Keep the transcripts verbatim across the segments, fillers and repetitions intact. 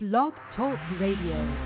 Blog Talk Radio.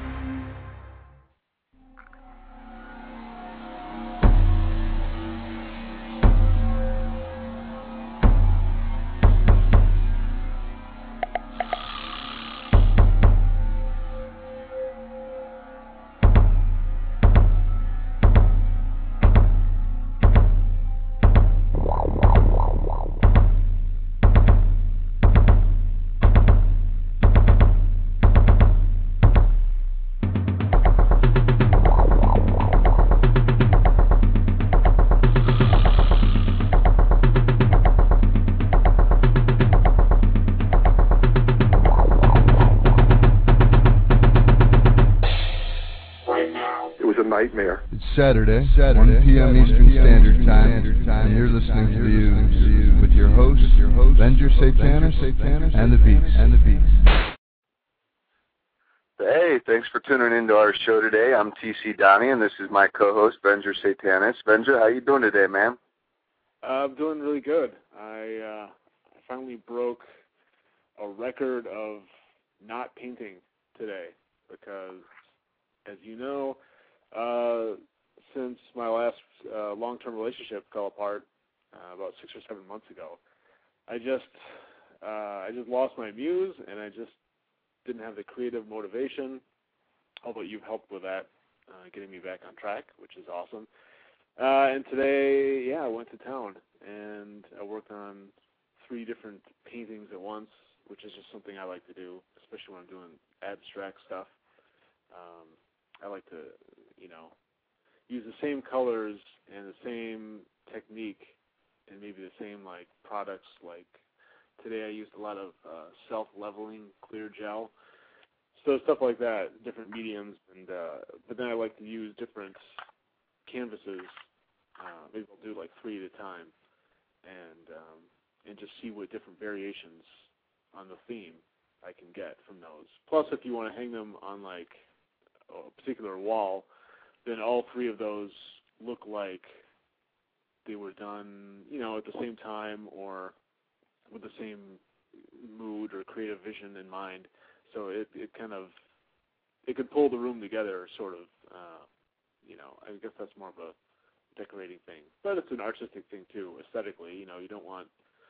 Nightmare. It's Saturday, Saturday one p.m. Eastern Standard Time, and you're listening to The Ooze with your host, Venger Satanis, and the Beast. And the Beast. Hey, thanks for tuning into our show today. I'm T C Donnie, and this is my co-host, Venger Satanis. Venger, how you doing today, man? Uh, I'm doing really good. I, uh, I finally broke a record of not painting today because, as you know, Uh, since my last uh, long-term relationship fell apart uh, about six or seven months ago, I just uh, I just lost my muse, and I just didn't have the creative motivation. Although you've helped with that, uh, getting me back on track, which is awesome. Uh, and today, yeah, I went to town and I worked on three different paintings at once, which is just something I like to do, especially when I'm doing abstract stuff. Um, I like to, you know, use the same colors and the same technique and maybe the same, like, products. Like, today I used a lot of uh, self-leveling clear gel. So stuff like that, different mediums. And uh, but then I like to use different canvases. Uh, maybe I'll do, like, three at a time and, um, and just see what different variations on the theme I can get from those. Plus, if you want to hang them on, like, a particular wall, then all three of those look like they were done, you know, at the same time or with the same mood or creative vision in mind. So it, it kind of, it could pull the room together, sort of, uh, you know, I guess that's more of a decorating thing. But it's an artistic thing, too, aesthetically. You know, you don't want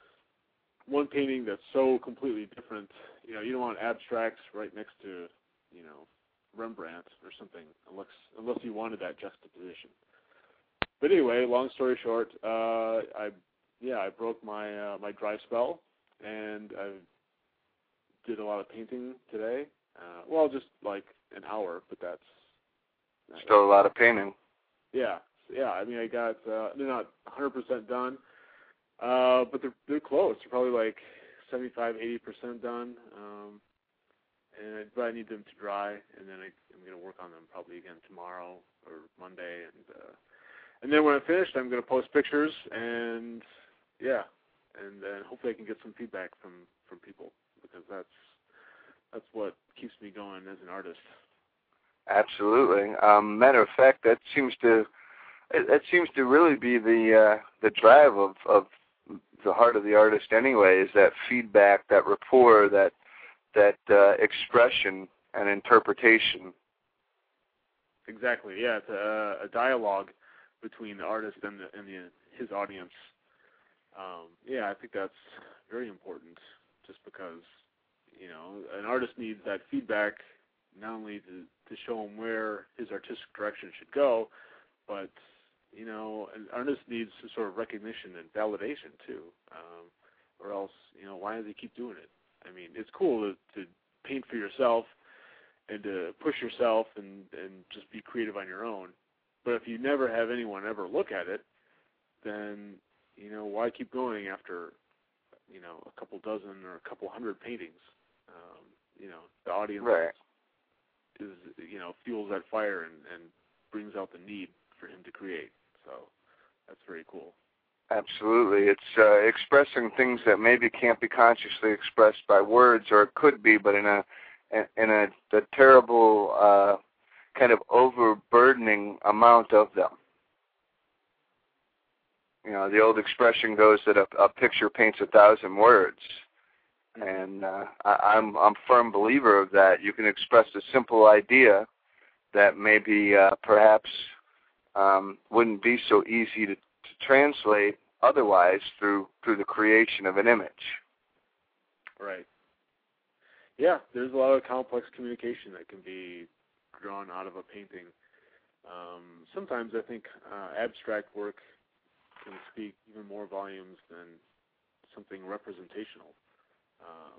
one painting that's so completely different. You know, you don't want abstracts right next to, you know, Rembrandt or something, unless unless you wanted that juxtaposition. But anyway, long story short, uh, I yeah I broke my uh, my dry spell, and I did a lot of painting today. Uh, well, just like an hour, but that's still a lot of painting. Yeah, yeah. I mean, I got uh, they're not one hundred percent done, uh, but they're they're close. They're probably like seventy-five, eighty percent done. Um, And I, but I need them to dry, and then I, I'm going to work on them probably again tomorrow or Monday, and uh, and then when I'm finished, I'm going to post pictures, and yeah, and then hopefully I can get some feedback from, from people, because that's that's what keeps me going as an artist. Absolutely. Um, matter of fact, that seems to that seems to really be the uh, the drive of, of the heart of the artist anyway. Is that feedback, that rapport, that that uh, expression and interpretation. Exactly, yeah. It's a, a dialogue between the artist and, the, and the, his audience. Um, yeah, I think that's very important, just because, you know, an artist needs that feedback not only to, to show him where his artistic direction should go, but, you know, an artist needs some sort of recognition and validation, too, um, or else, you know, why does he keep doing it? I mean, it's cool to, to paint for yourself and to push yourself and, and just be creative on your own. But if you never have anyone ever look at it, then, you know, why keep going after, you know, a couple dozen or a couple hundred paintings? Um, you know, the audience right. is, you know, fuels that fire and, and brings out the need for him to create. So that's very cool. Absolutely. It's uh, expressing things that maybe can't be consciously expressed by words, or it could be, but in a in a, a terrible uh, kind of overburdening amount of them. You know, the old expression goes that a, a picture paints a thousand words. And uh, I, I'm I'm a firm believer of that. You can express a simple idea that maybe uh, perhaps um, wouldn't be so easy to, to translate otherwise through through the creation of an image. Right. Yeah, there's a lot of complex communication that can be drawn out of a painting. Um, sometimes I think uh, abstract work can speak even more volumes than something representational. Um,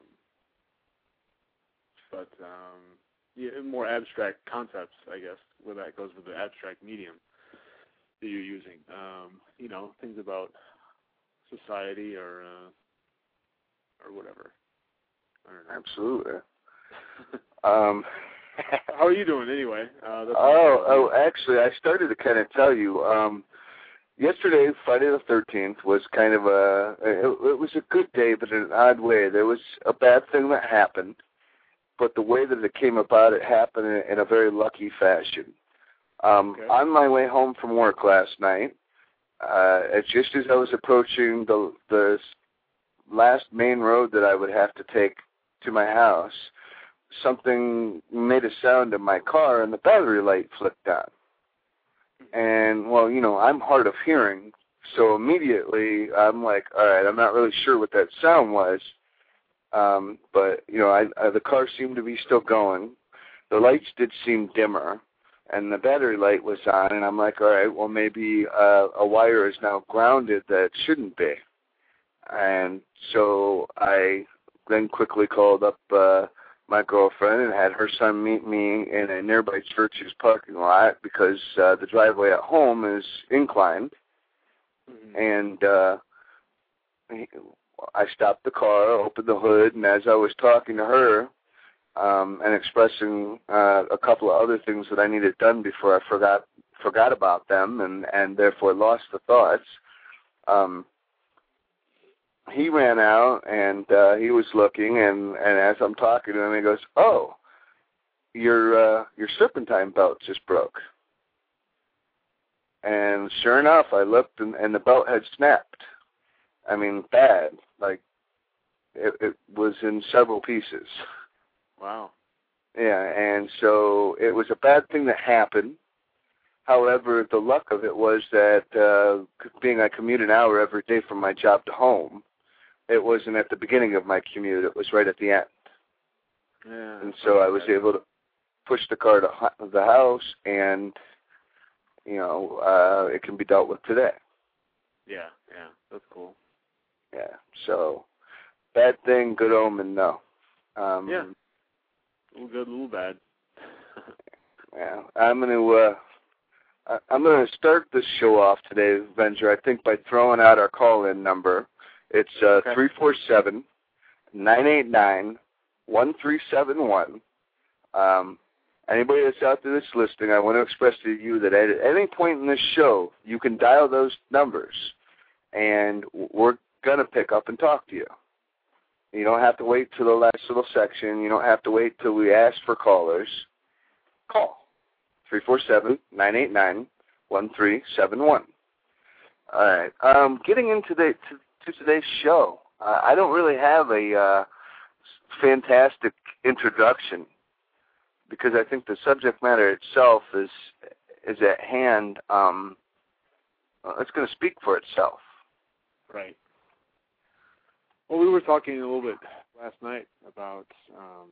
but um, yeah, more abstract concepts, I guess, where that goes with the abstract medium that you're using. Um, you know, things about society or uh, or whatever. I don't know. Absolutely. um, How are you doing anyway? Uh, that's oh, oh, actually, I started to kind of tell you. Um, yesterday, Friday the thirteenth, was kind of a, it, it was a good day, but in an odd way. There was a bad thing that happened, but the way that it came about, it happened in, in a very lucky fashion. Um, okay. On my way home from work last night, uh, just as I was approaching the the last main road that I would have to take to my house, something made a sound in my car, and the battery light flicked on. And, well, you know, I'm hard of hearing, so immediately I'm like, all right, I'm not really sure what that sound was, um, but, you know, I, I, the car seemed to be still going. The lights did seem dimmer, and the battery light was on, and I'm like, all right, well, maybe uh, a wire is now grounded that shouldn't be. And so I then quickly called up uh, my girlfriend and had her son meet me in a nearby church's parking lot because uh, the driveway at home is inclined. Mm-hmm. And uh, I stopped the car, opened the hood, and as I was talking to her um, and expressing uh, a couple of other things that I needed done before I forgot forgot about them and, and therefore lost the thoughts, um, he ran out, and uh, he was looking, and, and as I'm talking to him, he goes, oh, your uh, your serpentine belt just broke. And sure enough, I looked, and, and the belt had snapped. I mean, bad. Like, it, it was in several pieces. Wow. Yeah, and so it was a bad thing that happened. However, the luck of it was that uh, being I commute an hour every day from my job to home, it wasn't at the beginning of my commute. It was right at the end. Yeah. And so I was able to push the car to the house, and, you know, uh, it can be dealt with today. Yeah, yeah, that's cool. Yeah, so bad thing, good omen, no. Um, yeah, a little good, a little bad. yeah, I'm going to uh, I'm going to start this show off today, Venger, I think by throwing out our call-in number. It's uh, three four seven, nine eight nine, one three seven one. Um, anybody that's out there that's listening, I want to express to you that at any point in this show, you can dial those numbers, and we're going to pick up and talk to you. You don't have to wait till the last little section. You don't have to wait till we ask for callers. Call three four seven, nine eight nine, one three seven one. All right. Um, getting into the... To, to today's show. Uh, I don't really have a uh, fantastic introduction because I think the subject matter itself is is at hand. Um, it's going to speak for itself. Right. Well, we were talking a little bit last night about, um,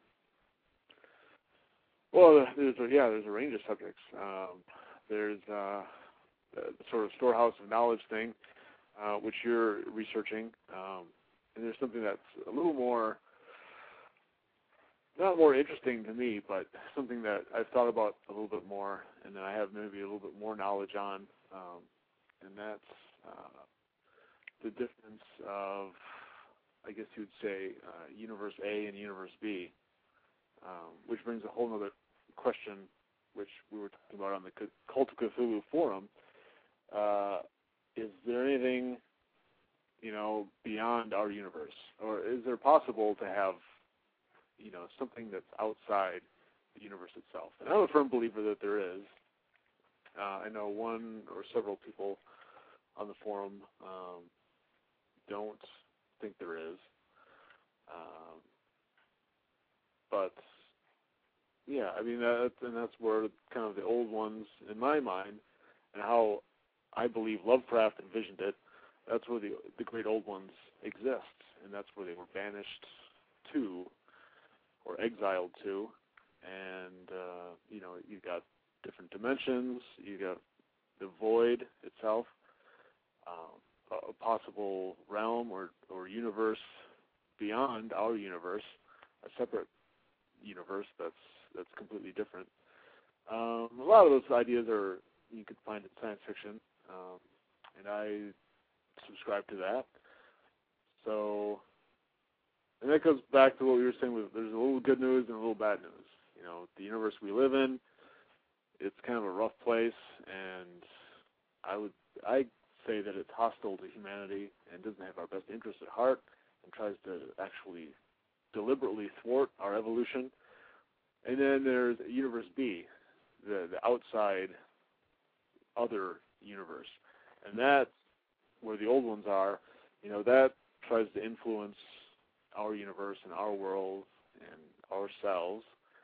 well, there's a, yeah, there's a range of subjects. Um, there's uh, the sort of storehouse of knowledge thing, Uh, which you're researching, um, and there's something that's a little more, not more interesting to me, but something that I've thought about a little bit more, and that I have maybe a little bit more knowledge on, um, and that's uh, the difference of, I guess you would say, uh, Universe A and Universe B, um, which brings a whole other question, which we were talking about on the Cult of Cthulhu forum. Uh, Is there anything, you know, beyond our universe? Or is there possible to have, you know, something that's outside the universe itself? And I'm a firm believer that there is. Uh, I know one or several people on the forum um, don't think there is. Um, but yeah, I mean, that, and that's where kind of the old ones, in my mind, and how I believe Lovecraft envisioned it, that's where the the great old ones exist, and that's where they were banished to, or exiled to, and, uh, you know, you've got different dimensions, you got the void itself, um, a possible realm or, or universe beyond our universe, a separate universe that's that's completely different. Um, a lot of those ideas are you could find in science fiction, um, and I subscribe to that. So, and that goes back to what we were saying. With, there's a little good news and a little bad news. You know, the universe we live in, it's kind of a rough place, and I would I say that it's hostile to humanity and doesn't have our best interests at heart, and tries to actually deliberately thwart our evolution. And then there's Universe B, the the outside other universe, and that's where the old ones are. You know, that tries to influence our universe and our world and ourselves,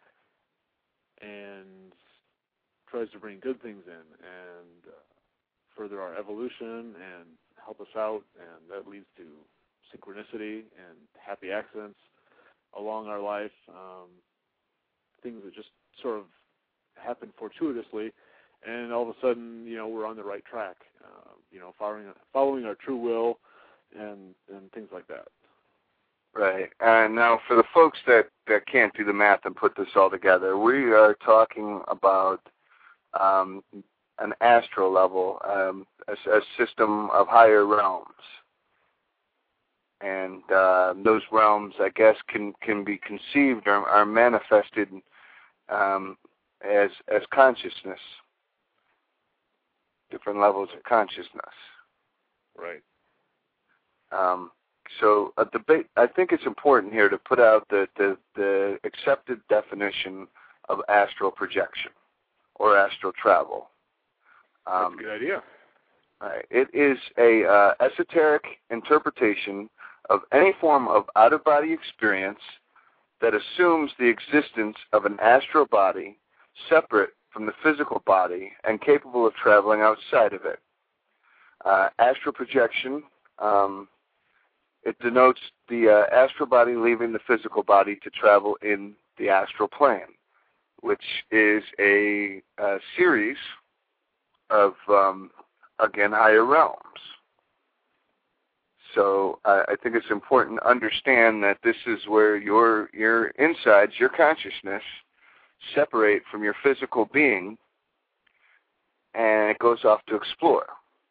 and tries to bring good things in and uh, further our evolution and help us out, and that leads to synchronicity and happy accidents along our life, um, things that just sort of happen fortuitously, and all of a sudden, you know, we're on the right track, uh, you know, following following our true will and and things like that. Right. And now for the folks that, that can't do the math and put this all together, we are talking about um, an astral level, um, a, a system of higher realms. And uh, those realms, I guess, can, can be conceived or are manifested um, as as consciousness, different levels of consciousness. Right. Um, so a debate. I think it's important here to put out the, the, the accepted definition of astral projection or astral travel. Um, That's a good idea. Right. It is a uh, esoteric interpretation of any form of out-of-body experience that assumes the existence of an astral body separate from the physical body and capable of traveling outside of it. Uh, astral projection, um, it denotes the uh, astral body leaving the physical body to travel in the astral plane, which is a, a series of, um, again, higher realms. So uh, I think it's important to understand that this is where your your insides, your consciousness, separate from your physical being, and it goes off to explore.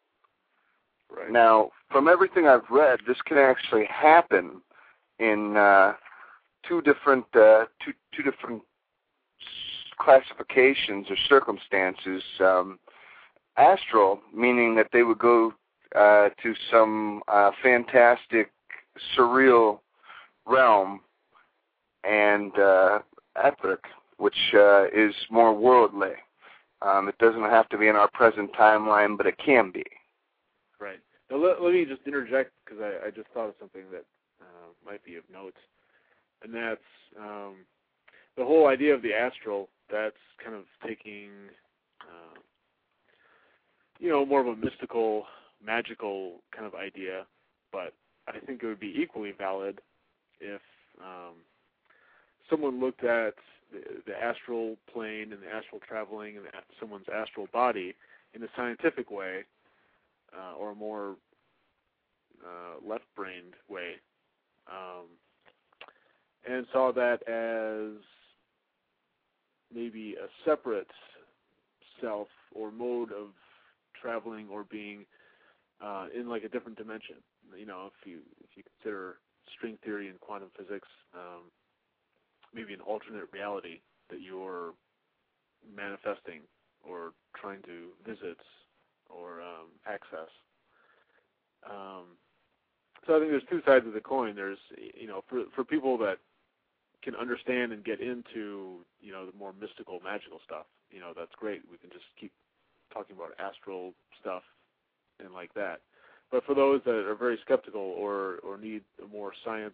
Right. Now, from everything I've read, this can actually happen in uh, two different uh, two two different classifications or circumstances. Um, astral, meaning that they would go uh, to some uh, fantastic, surreal realm, and uh, etheric, which uh, is more worldly. Um, it doesn't have to be in our present timeline, but it can be. Right. Now, let, let me just interject, because I, I just thought of something that uh, might be of note, and that's um, the whole idea of the astral. That's kind of taking, uh, you know, more of a mystical, magical kind of idea, but I think it would be equally valid if um, someone looked at the, the astral plane and the astral traveling and the, someone's astral body in a scientific way, uh, or a more uh, left-brained way, um, and saw that as maybe a separate self or mode of traveling or being uh, in like a different dimension. You know, if you if you consider string theory and quantum physics, um, maybe an alternate reality that you're manifesting or trying to visit or um, access. Um, so I think there's two sides of the coin. There's, you know, for for people that can understand and get into, you know, the more mystical, magical stuff, you know, that's great. We can just keep talking about astral stuff and like that. But for those that are very skeptical or, or need a more science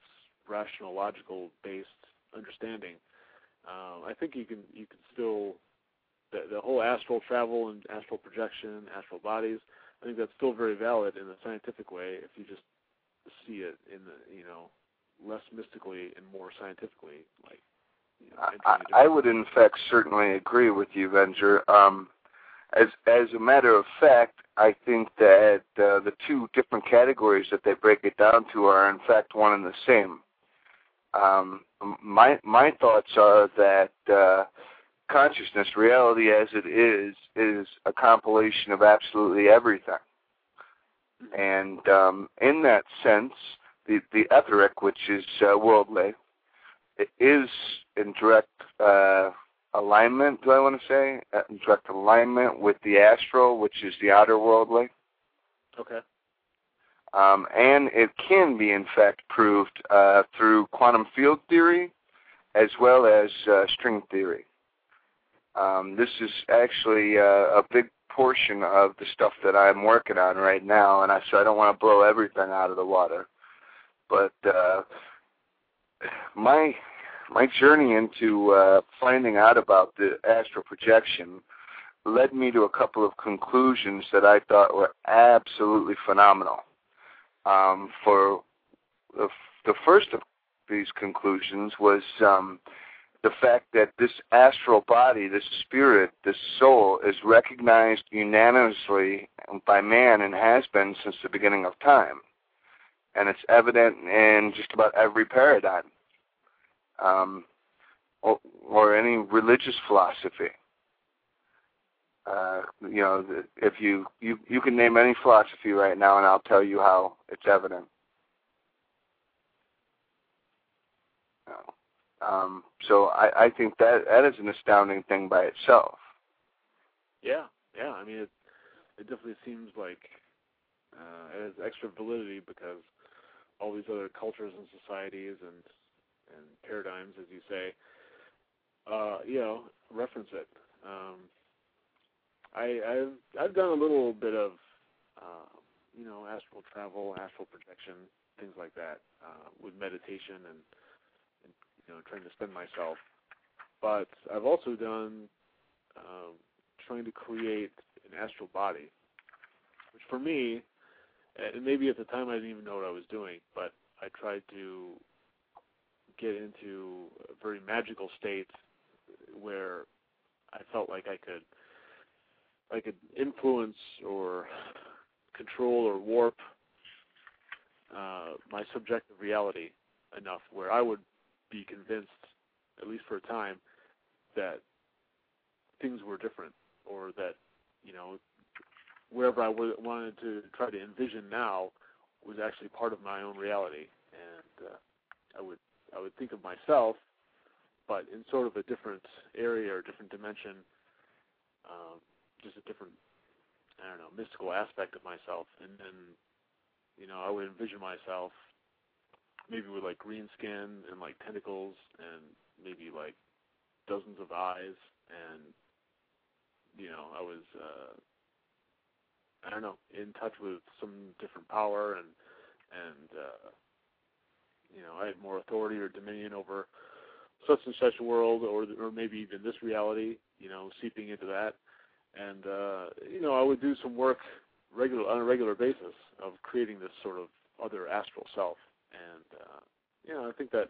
rational, logical-based understanding, uh, I think you can you can still the, the whole astral travel and astral projection, astral bodies. I think that's still very valid in a scientific way if you just see it in the you know less mystically and more scientifically. Like you know, I, I would in fact certainly agree with you, Venger. Um, as as a matter of fact, I think that uh, the two different categories that they break it down to are in fact one and the same. Um, my my thoughts are that uh, consciousness, reality as it is, is a compilation of absolutely everything. And um, in that sense, the, the etheric, which is uh, worldly, it is in direct uh, alignment, do I want to say? Uh, in direct alignment with the astral, which is the outer worldly. Okay. Um, and it can be, in fact, proved uh, through quantum field theory as well as uh, string theory. Um, this is actually uh, a big portion of the stuff that I'm working on right now, and I, so I don't want to blow everything out of the water. But uh, my my journey into uh, finding out about the astral projection led me to a couple of conclusions that I thought were absolutely phenomenal. Um, for the, the first of these conclusions was um, the fact that this astral body, this spirit, this soul, is recognized unanimously by man and has been since the beginning of time. And it's evident in just about every paradigm um, or, or any religious philosophy. Uh, you know, if you, you you can name any philosophy right now, and I'll tell you how it's evident. Um, so I, I think that that is an astounding thing by itself. Yeah, yeah. I mean, it it definitely seems like uh, it has extra validity because all these other cultures and societies and and paradigms, as you say, uh, you know, reference it. Um, I, I've I've done a little bit of uh, you know astral travel, astral projection, things like that uh, with meditation and, and you know trying to spend myself. But I've also done um, trying to create an astral body, which for me, and maybe at the time I didn't even know what I was doing, but I tried to get into a very magical state where I felt like I could. I could influence or control or warp uh, my subjective reality enough where I would be convinced, at least for a time, that things were different, or that, you know, wherever I w- wanted to try to envision now was actually part of my own reality. And uh, I would I would think of myself, but in sort of a different area or different dimension, um, just a different, I don't know, mystical aspect of myself. And then, you know, I would envision myself maybe with, like, green skin and, like, tentacles and maybe, like, dozens of eyes. And, you know, I was, uh, I don't know, in touch with some different power and, and uh, you know, I had more authority or dominion over such and such a world, or or maybe even this reality, you know, seeping into that. And, uh, you know, I would do some work regular on a regular basis of creating this sort of other astral self. And, uh, you know, I think that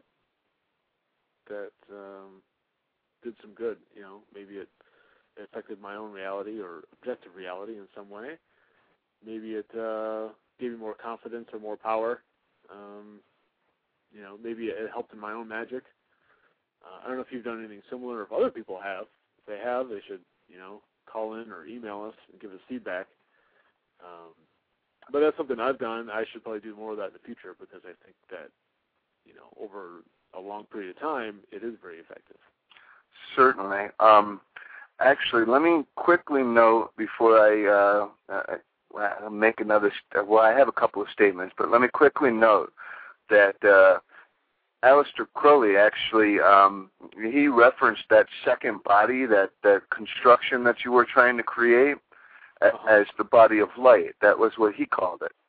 that um, did some good, you know. Maybe it affected my own reality or objective reality in some way. Maybe it uh, gave me more confidence or more power. Um, you know, maybe it helped in my own magic. Uh, I don't know if you've done anything similar, or if other people have. If they have, they should, you know, call in or email us and give us feedback. Um, but that's something I've done. I should probably do more of that in the future because I think that, you know, over a long period of time, it is very effective. Certainly. Um, actually, let me quickly note before I uh, uh, make another, st- well, I have a couple of statements, but let me quickly note that uh, Aleister Crowley actually, um, he referenced that second body, that, that construction that you were trying to create, uh-huh. as the body of light. That was what he called it.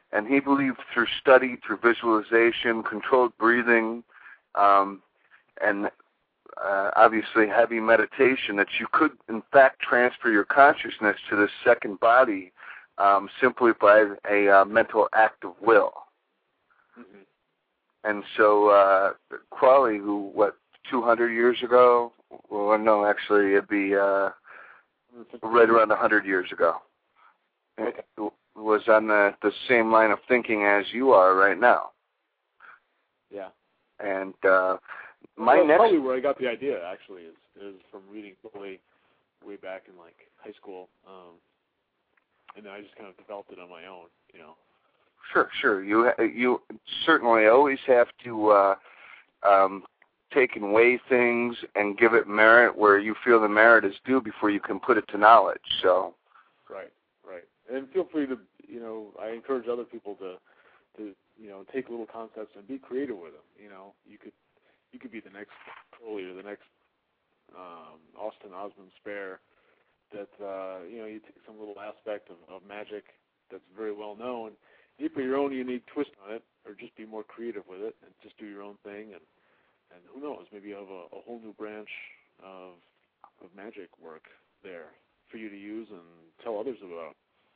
and he believed through study, through visualization, controlled breathing, um, and uh, obviously heavy meditation, that you could, in fact, transfer your consciousness to this second body um, simply by a uh, mental act of will. Mm-hmm. And so uh, Crowley, who, what, two hundred years ago? Well, no, actually, it'd be uh, right around one hundred years ago. Okay. It was on the, the same line of thinking as you are right now. Yeah. And uh, my well, that's next... probably where I got the idea, actually, is, is from reading Crowley way back in, like, high school. Um, and then I just kind of developed it on my own, you know. Sure, sure. You you certainly always have to uh, um, take and weigh things and give it merit where you feel the merit is due before you can put it to knowledge. So, right, right. And feel free to, you know, I encourage other people to, to you know, take little concepts and be creative with them. You know, you could you could be the next Crowley or the next um, Austin Osman Spare. That uh, you know, you take some little aspect of, of magic that's very well known. You put your own unique twist on it, or just be more creative with it, and just do your own thing, and, and who knows, maybe you have a, a whole new branch of of magic work there for you to use and tell others about.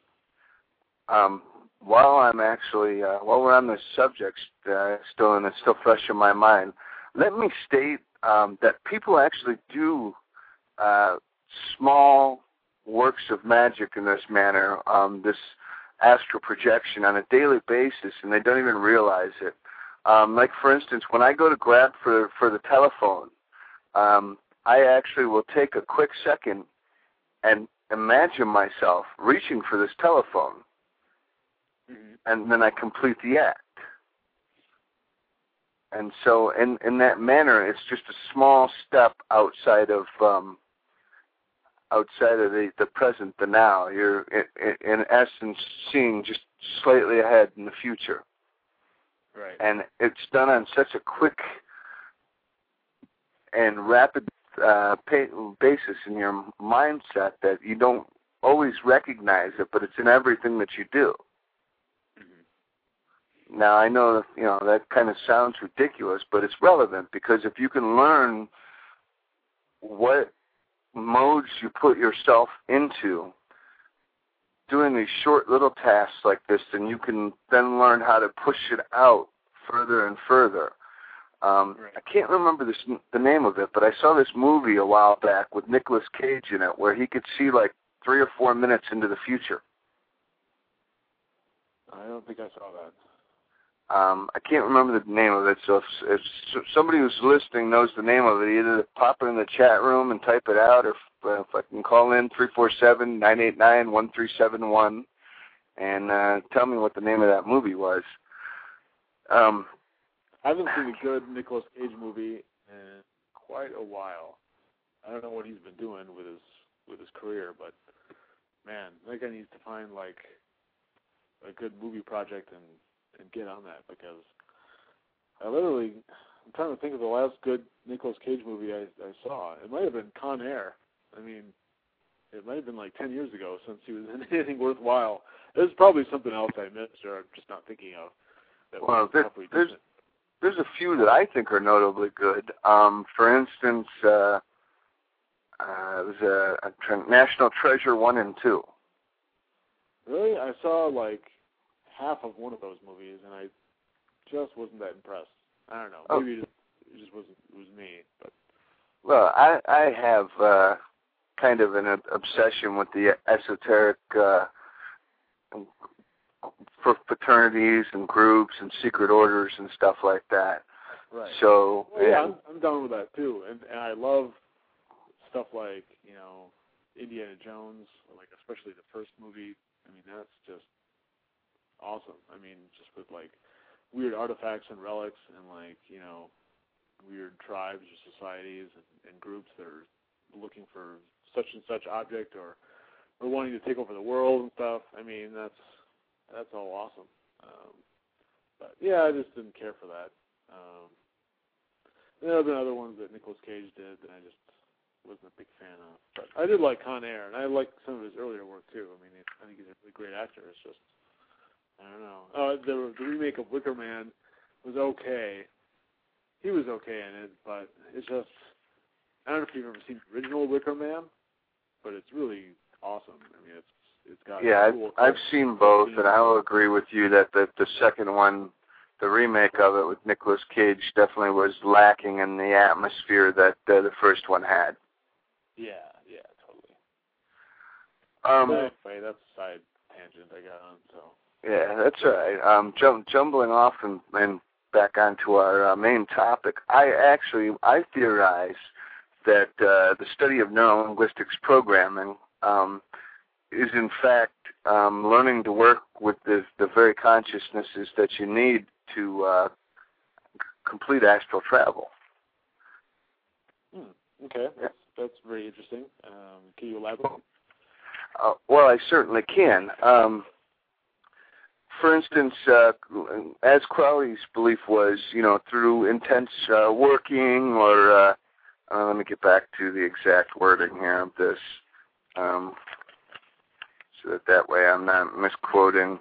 Um, while I'm actually, uh, while we're on this subject, uh, still and it's still fresh in my mind, let me state um, that people actually do uh, small works of magic in this manner, um, this astral projection on a daily basis, and they don't even realize it. Um, like, for instance, when I go to grab for for the telephone, um, I actually will take a quick second and imagine myself reaching for this telephone, mm-hmm. and then I complete the act. And so in, in that manner, it's just a small step outside of um, outside of the, the present, the now. You're, in, in essence, seeing just slightly ahead in the future. Right. And it's done on such a quick and rapid uh, pay, basis in your mindset that you don't always recognize it, but it's in everything that you do. Mm-hmm. Now, I know that, you know, that kind of sounds ridiculous, but it's relevant, because if you can learn what modes you put yourself into doing these short little tasks like this, then you can then learn how to push it out further and further. Um, right. I can't remember this, the name of it, but I saw this movie a while back with Nicolas Cage in it where he could see like three or four minutes into the future. I don't think I saw that. Um, I can't remember the name of it, so if, if somebody who's listening knows the name of it, either pop it in the chat room and type it out, or if, uh, if I can call in three four seven, nine eight nine, one three seven one and uh, tell me what the name of that movie was. Um, I haven't seen a good Nicolas Cage movie in quite a while. I don't know what he's been doing with his with his career, but man, that guy needs to find like a good movie project and and get on that, because I literally, I'm trying to think of the last good Nicolas Cage movie I, I saw. It might have been Con Air. I mean, it might have been like ten years ago since he was in anything worthwhile. There's probably something else I missed or I'm just not thinking of. That well, there, there's, decent. there's a few that I think are notably good. Um, for instance, uh, uh, it was a, a National Treasure one and two. Really? I saw like half of one of those movies, and I just wasn't that impressed. I don't know. Oh. Maybe it just, it just wasn't it was me. But well, I I have uh, kind of an obsession with the esoteric uh, for fraternities and groups and secret orders and stuff like that. Right. So well, yeah, I'm, I'm down with that too, and and I love stuff like, you know, Indiana Jones, like especially the first movie. I mean, that's just awesome. I mean, just with like weird artifacts and relics and like, you know, weird tribes or societies and, and groups that are looking for such and such object or or wanting to take over the world and stuff. I mean, that's that's all awesome. Um, but yeah, I just didn't care for that. Um, there have been other ones that Nicolas Cage did that I just wasn't a big fan of. But I did like Con Air, and I like some of his earlier work too. I mean, I think he's a really great actor. It's just I don't know. Uh, the, the remake of Wicker Man was okay. He was okay in it, but it's just, I don't know if you've ever seen the original Wicker Man, but it's really awesome. I mean, it's it's got yeah. cool I've I've seen both, and I will agree with you that the the second one, the remake of it with Nicolas Cage, definitely was lacking in the atmosphere that uh, the first one had. Yeah, yeah, totally. Um, but anyway, that's a side tangent I got on. So. Yeah, that's all right. Um, jum- jumbling off and, and back onto our uh, main topic, I actually I theorize that uh, the study of neurolinguistics programming um, is in fact um, learning to work with the, the very consciousnesses that you need to uh, c- complete astral travel. Hmm. Okay, that's, that's very interesting. Um, can you elaborate? Uh, well, I certainly can. Um, for instance, uh, as Crowley's belief was, you know, through intense uh, working or, uh, uh, let me get back to the exact wording here of this, um, so that that way I'm not misquoting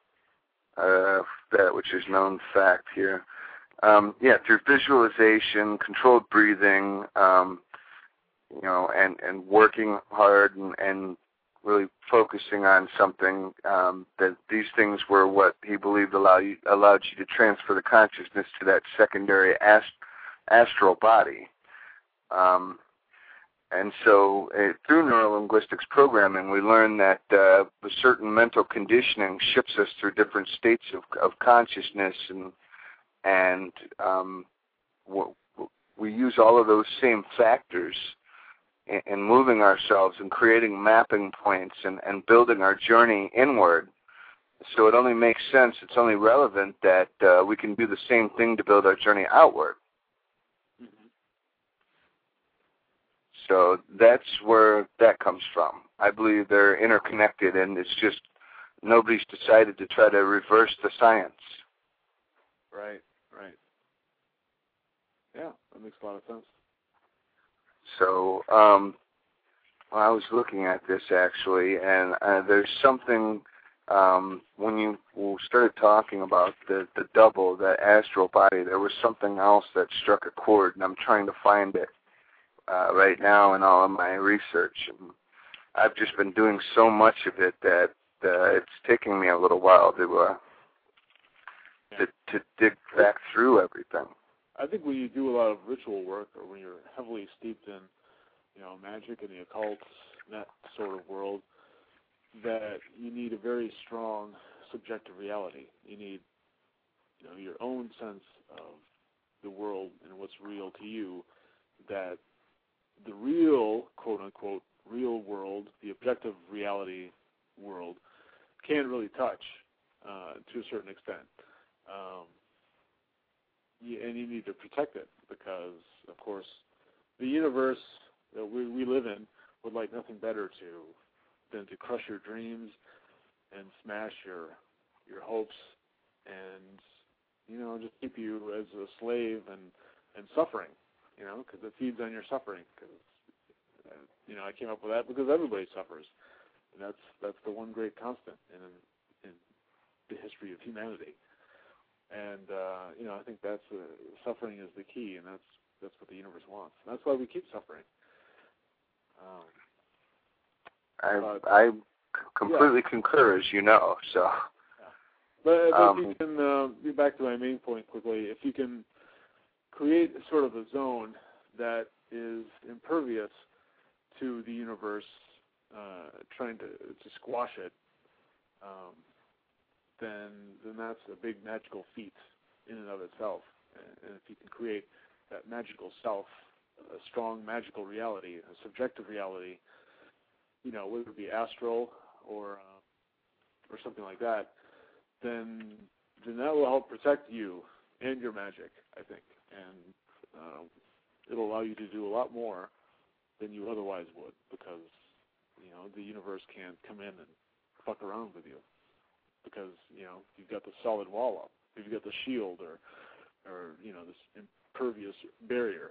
uh, that which is known fact here. Um, yeah, through visualization, controlled breathing, um, you know, and, and working hard and, and really focusing on something, um, that these things were what he believed allow you, allowed you to transfer the consciousness to that secondary ast- astral body. Um, and so uh, through neurolinguistics programming, we learn that uh, a certain mental conditioning ships us through different states of, of consciousness, and and um, w- we use all of those same factors in, in moving ourselves and creating mapping points and, and building our journey inward. So it only makes sense, it's only relevant that uh, we can do the same thing to build our journey outward. Mm-hmm. So that's where that comes from. I believe they're interconnected, and it's just nobody's decided to try to reverse the science. Right, right. Yeah, that makes a lot of sense. So um, well, I was looking at this actually, and uh, there's something um, when you started talking about the, the double, the astral body, there was something else that struck a chord, and I'm trying to find it uh, right now in all of my research. And I've just been doing so much of it that uh, it's taking me a little while to, uh, to to dig back through everything. I think when you do a lot of ritual work, or when you're heavily steeped in, you know, magic and the occult, that sort of world, that you need a very strong subjective reality. You need, you know, your own sense of the world and what's real to you, that the real, quote-unquote, real world, the objective reality world, can't really touch uh, to a certain extent. Um, and you need to protect it because, of course, the universe that we, we live in would like nothing better to than to crush your dreams and smash your your hopes and, you know, just keep you as a slave and, and suffering, you know, because it feeds on your suffering. Because, uh, you know, I came up with that because everybody suffers. And that's that's the one great constant in, in the history of humanity. And, uh, you know, I think that's uh, suffering is the key, and that's that's what the universe wants. And that's why we keep suffering. Um, I but, I completely yeah. concur, as you know. So, yeah. but, but um, if you can uh, get back to my main point quickly, if you can create sort of a zone that is impervious to the universe, uh, trying to to squash it, um, then then that's a big magical feat in and of itself. And if you can create that magical self, a strong magical reality, a subjective reality, you know, whether it be astral or uh, or something like that, then then that will help protect you and your magic, I think, and uh, it'll allow you to do a lot more than you otherwise would, because, you know, the universe can't come in and fuck around with you, because, you know, you've got the solid wall up, you've got the shield, or or you know, this impervious barrier.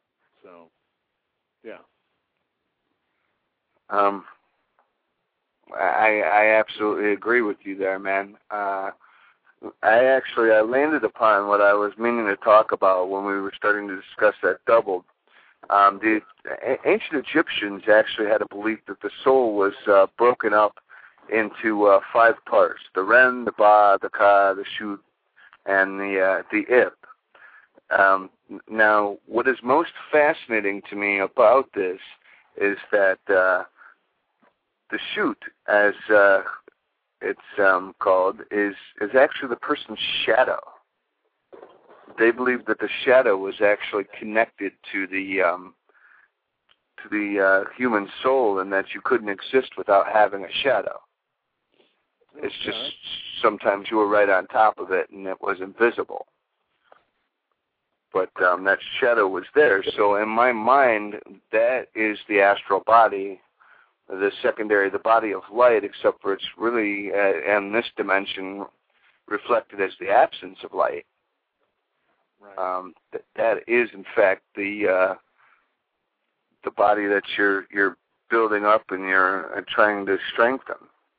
So, yeah. um, I, I absolutely agree with you there, man. Uh, I actually I landed upon what I was meaning to talk about when we were starting to discuss that doubled. Um, the ancient Egyptians actually had a belief that the soul was uh, broken up into uh, five parts: the Ren, the Ba, the Ka, the Shu, and the uh, the Ip. Um, now, what is most fascinating to me about this is that uh, the shoot, as uh, it's um, called, is is actually the person's shadow. They believe that the shadow was actually connected to the um, to the uh, human soul, and that you couldn't exist without having a shadow. It's just sometimes you were right on top of it, and it was invisible. But um, that shadow was there. So in my mind, that is the astral body, the secondary, the body of light, except for it's really, uh, in this dimension, reflected as the absence of light. Right. Um, th- that is, in fact, the uh, the body that you're you're building up and you're uh, trying to strengthen.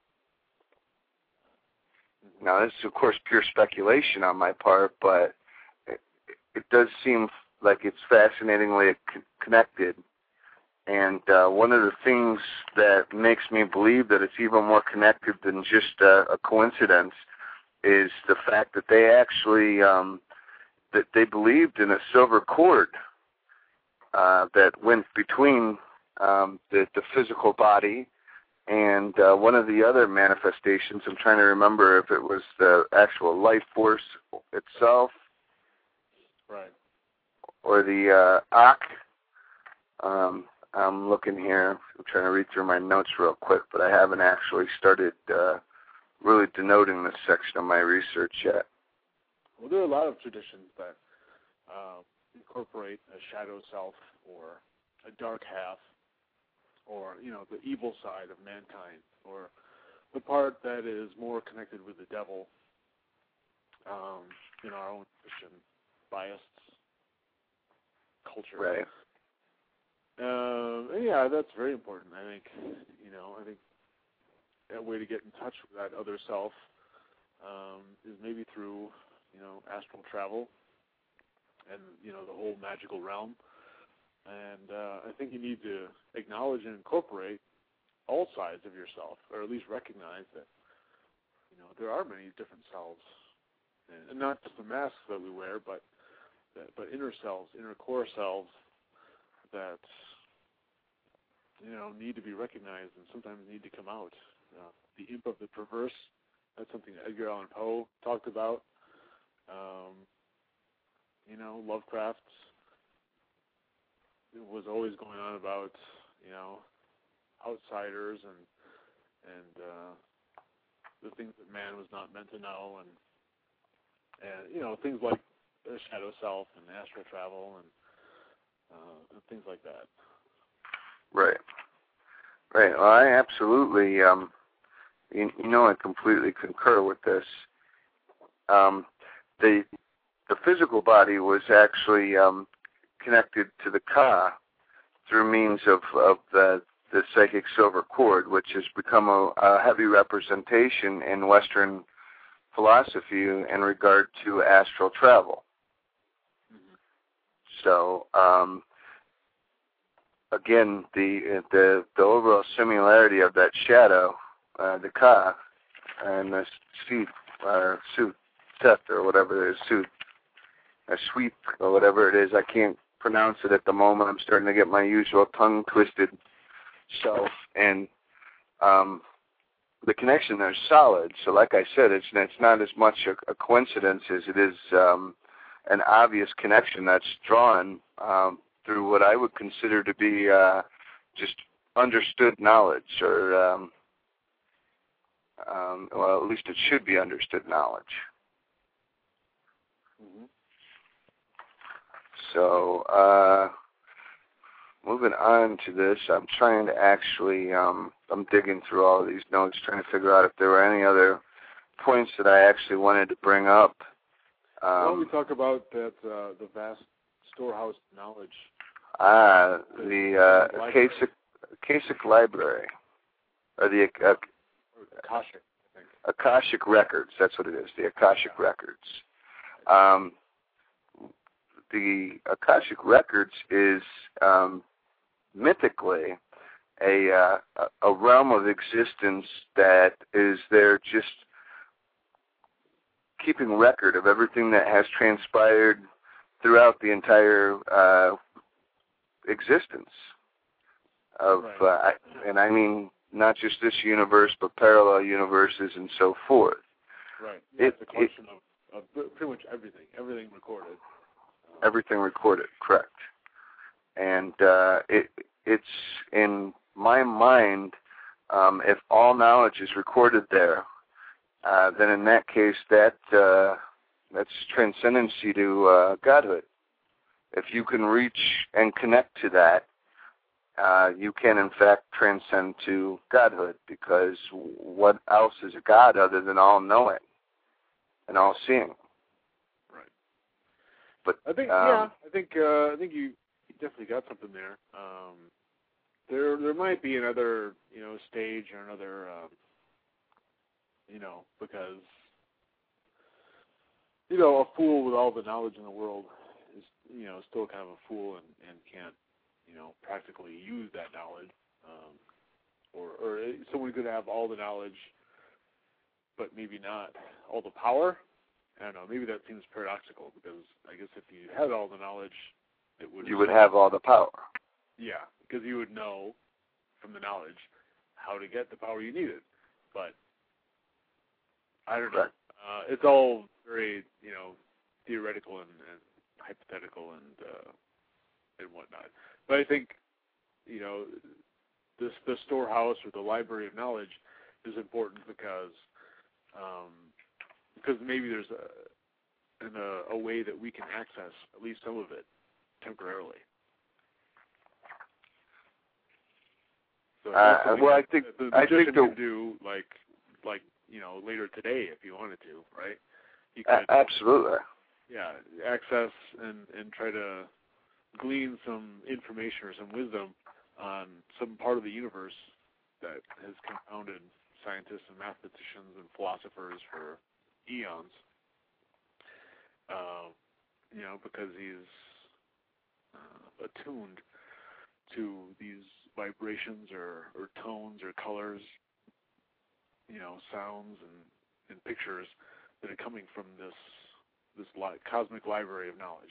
Now, this is, of course, pure speculation on my part, but it, it does seem like it's fascinatingly c- connected. And uh, one of the things that makes me believe that it's even more connected than just a, a coincidence is the fact that they actually um, that they believed in a silver cord uh, that went between um, the, the physical body and uh, one of the other manifestations. I'm trying to remember if it was the actual life force itself, right, or the uh, Akh. Um, I'm looking here. I'm trying to read through my notes real quick, but I haven't actually started uh, really denoting this section of my research yet. Well, there are a lot of traditions that uh, incorporate a shadow self or a dark half, or, you know, the evil side of mankind, or the part that is more connected with the devil um, in our own Christian biased culture. Right. Um, and yeah, that's very important. I think, you know, I think a way to get in touch with that other self um, is maybe through, you know, astral travel and, you know, the whole magical realm. And uh, I think you need to acknowledge and incorporate all sides of yourself, or at least recognize that, you know, there are many different selves, and, and not just the masks that we wear, but that, but inner selves, inner core selves that, you know, need to be recognized and sometimes need to come out. Uh, the imp of the perverse, that's something that Edgar Allan Poe talked about. Um, you know, Lovecraft's it was always going on about, you know, outsiders and and uh, the things that man was not meant to know, and and you know, things like the shadow self and astral travel and, uh, and things like that. Right. Right. Well, I absolutely, um, you, you know, I completely concur with this. Um, the the physical body was actually um, connected to the Ka through means of, of the, the psychic silver cord, which has become a, a heavy representation in Western philosophy in regard to astral travel. Mm-hmm. So, um, again, the, the the overall similarity of that shadow, uh, the Ka, and the suit, or suit, Seth, or whatever it is, suit, a sweep, or whatever it is. I can't pronounce it at the moment. I'm starting to get my usual tongue twisted self, and um, the connection there is solid. So, like I said, it's it's not as much a, a coincidence as it is um, an obvious connection that's drawn um, through what I would consider to be uh, just understood knowledge, or um, um, well, at least it should be understood knowledge. Mm-hmm. So, uh, moving on to this, I'm trying to actually, um, I'm digging through all of these notes, trying to figure out if there were any other points that I actually wanted to bring up. Um, Why don't we talk about that, uh, the vast storehouse of knowledge? Ah, the uh, Akashic, Akashic Library, or the uh, Akashic, I think. Akashic Records, that's what it is, the Akashic yeah. Records. Um, the Akashic Records is um, mythically a, uh, a realm of existence that is there just keeping record of everything that has transpired throughout the entire uh, existence of, right. uh, and I mean not just this universe, but parallel universes and so forth. Right. Yeah, it, it's a collection it, of, of pretty much everything, everything recorded. Um, everything recorded, correct. And uh, it it's in my mind, um, if all knowledge is recorded there, uh, then in that case, that uh, that's transcendency to uh, Godhood. If you can reach and connect to that, uh, you can in fact transcend to Godhood, because what else is a God other than all-knowing and all-seeing? Right. But I think um, yeah, I think uh, I think you definitely got something there. Um, there there might be another you know stage or another um, you know because you know a fool with all the knowledge in the world is you know still kind of a fool and, and can't you know practically use that knowledge. Um, or or someone could have all the knowledge, but maybe not all the power. I don't know. Maybe that seems paradoxical, because I guess if you had all the knowledge, it would you would have all the power. Yeah, because you would know from the knowledge how to get the power you needed. But I don't know. Right. Uh, it's all very, you know, theoretical and, and hypothetical and uh, and whatnot. But I think, you know, this the storehouse or the library of knowledge is important because um, because maybe there's a, in a a way that we can access at least some of it temporarily. So uh, well, I think the, the I think the, could do like like you know later today if you wanted to, right? You could, uh, absolutely. Yeah, access and and try to glean some information or some wisdom on some part of the universe that has confounded scientists and mathematicians and philosophers for eons. Uh, you know, because he's uh, attuned to these vibrations or, or tones or colors, you know, sounds and, and pictures that are coming from this this li- cosmic library of knowledge.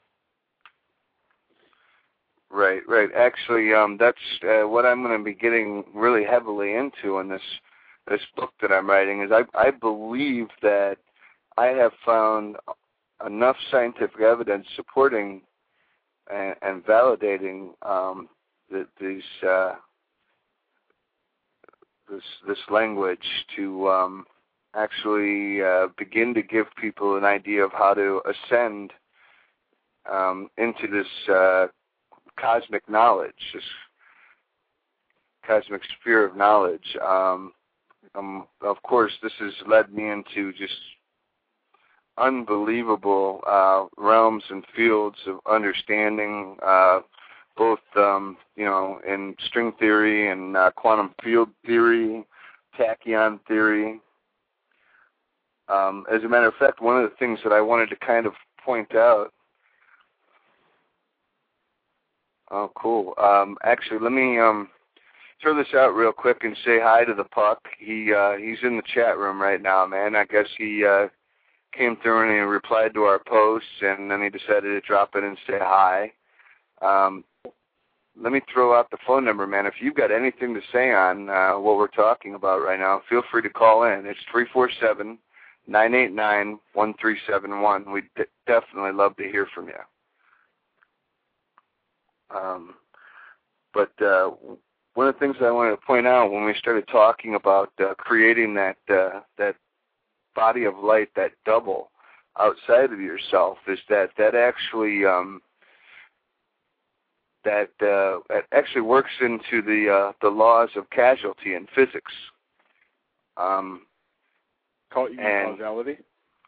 Right, right. Actually, um, that's uh, what I'm going to be getting really heavily into in this this book that I'm writing. Is I I believe that I have found enough scientific evidence supporting and, and validating um, the, these uh, this this language to um, actually uh, begin to give people an idea of how to ascend um, into this uh, cosmic knowledge, this cosmic sphere of knowledge. Um, um, of course, this has led me into just unbelievable uh, realms and fields of understanding, uh, both um, you know, in string theory and uh, quantum field theory, tachyon theory. Um, as a matter of fact, one of the things that I wanted to kind of point out. Oh, cool. Um, actually, let me um, throw this out real quick and say hi to the Puck. He uh, he's in the chat room right now, man. I guess he uh, came through and he replied to our posts, and then he decided to drop in and say hi. Um, let me throw out the phone number, man. If you've got anything to say on uh, what we're talking about right now, feel free to call in. It's three four seven, nine eight nine, one three seven one. We'd d- definitely love to hear from you. Um, but uh, one of the things I wanted to point out when we started talking about uh, creating that uh, that body of light, that double outside of yourself, is that that actually um, that uh, it actually works into the uh, the laws of causality in physics. Um, Call you mean and, causality?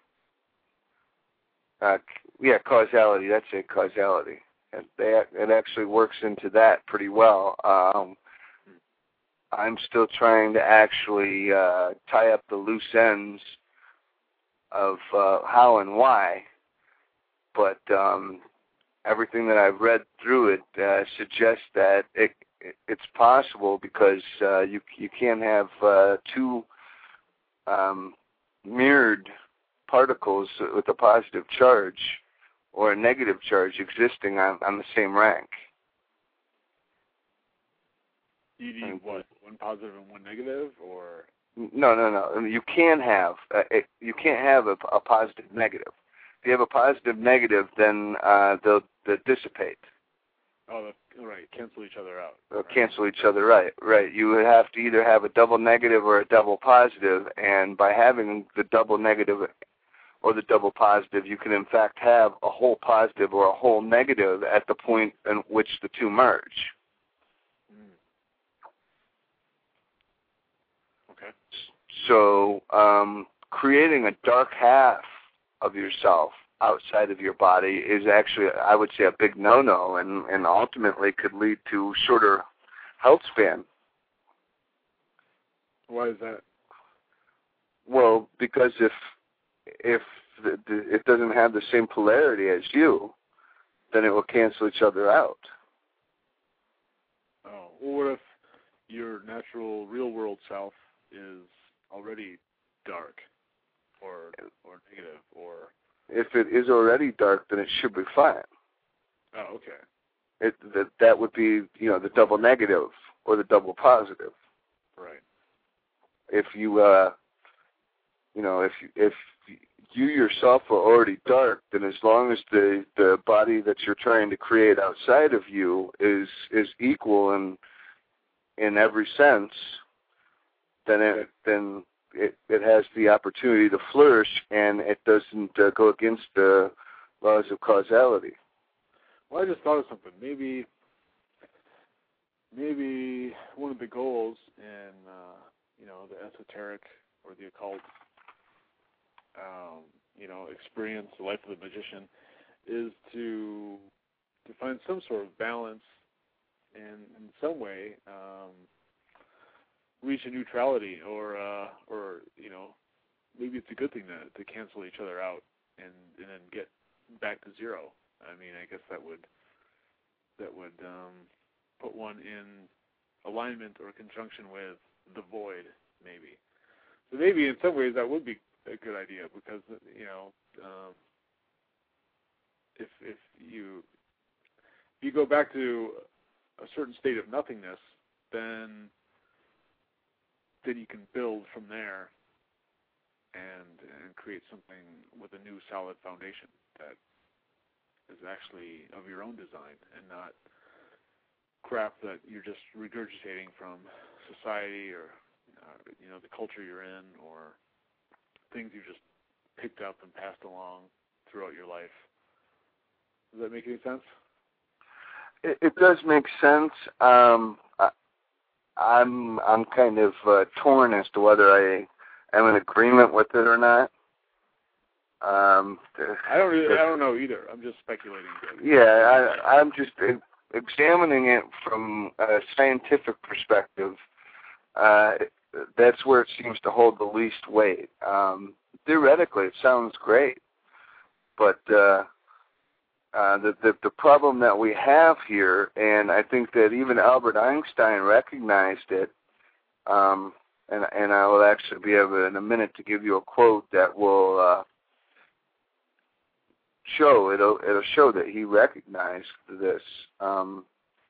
Uh, yeah, causality. That's it, causality. And they, it actually works into that pretty well. Um, I'm still trying to actually uh, tie up the loose ends of uh, how and why, but um, everything that I've read through it uh, suggests that it, it it's possible because uh, you you can't have uh, two um, mirrored particles with a positive charge or a negative charge existing on, on the same rank. You need what? One positive and one negative, or? No, no, no. You can have uh, it, you can't have a, a positive negative. If you have a positive negative, then uh, they'll, they'll dissipate. Oh, right. Cancel each other out. They'll right. cancel each other right. Right. You would have to either have a double negative or a double positive, and by having the double negative or the double positive, you can in fact have a whole positive or a whole negative at the point in which the two merge. Okay. So um, creating a dark half of yourself outside of your body is actually, I would say, a big no-no, and, and ultimately could lead to shorter health span. Why is that? Well, because if if the, the, it doesn't have the same polarity as you, then it will cancel each other out. Oh, well, what if your natural real-world self is already dark or or negative, or if it is already dark, then it should be fine. Oh, okay. It that that would be, you know, the double negative or the double positive. Right. If you uh you know, if if you yourself are already dark, then as long as the the body that you're trying to create outside of you is is equal in in every sense, then it then it, it has the opportunity to flourish, and it doesn't uh, go against the laws of causality. Well, I just thought of something. Maybe maybe one of the goals in uh, you know, the esoteric or the occult um, you know, experience, the life of the magician, is to to find some sort of balance and in some way um, reach a neutrality, or uh, or you know, maybe it's a good thing to to cancel each other out and and then get back to zero. I mean, I guess that would that would um, put one in alignment or conjunction with the void, maybe. So maybe in some ways that would be a good idea, because you know, um, if if you if you go back to a certain state of nothingness, then then you can build from there and and create something with a new solid foundation that is actually of your own design and not crap that you're just regurgitating from society or uh, you know, the culture you're in, or things you just picked up and passed along throughout your life. Does that make any sense? It, it does make sense. Um, I, I'm I'm kind of uh, torn as to whether I am in agreement with it or not. Um, I don't really, I don't know either. I'm just speculating. Yeah, I, I'm just examining it from a scientific perspective. Uh, that's where it seems to hold the least weight. Um, theoretically, it sounds great, but uh, uh, the, the the problem that we have here, and I think that even Albert Einstein recognized it, um, and and I will actually be able in a minute to give you a quote that will uh, show it'll it'll show that he recognized this. Um,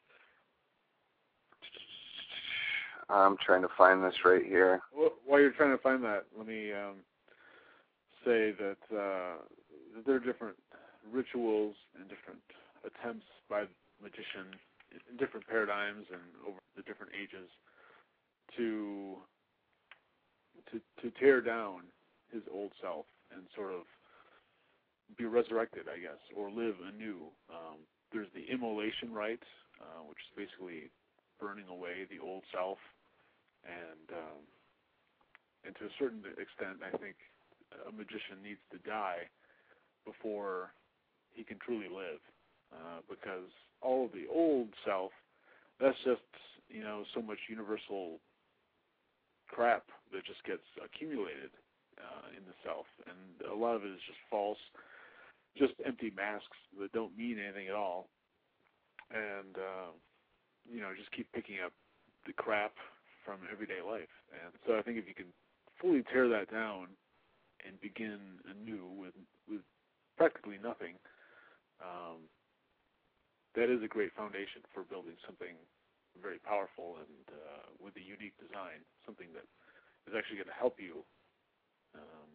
I'm trying to find this right here. Well, while you're trying to find that, let me um, say that uh, there are different rituals and different attempts by the magician in different paradigms and over the different ages to to to tear down his old self and sort of be resurrected, I guess, or live anew. Um, there's the immolation rite, uh, which is basically burning away the old self. And um, and to a certain extent, I think a magician needs to die before he can truly live, uh, because all of the old self, that's just you know, so much universal crap that just gets accumulated uh, in the self, and a lot of it is just false, just empty masks that don't mean anything at all, and uh, you know, just keep picking up the crap from everyday life. And so I think if you can fully tear that down and begin anew with with practically nothing, um, that is a great foundation for building something very powerful and uh, with a unique design, something that is actually going to help you, um,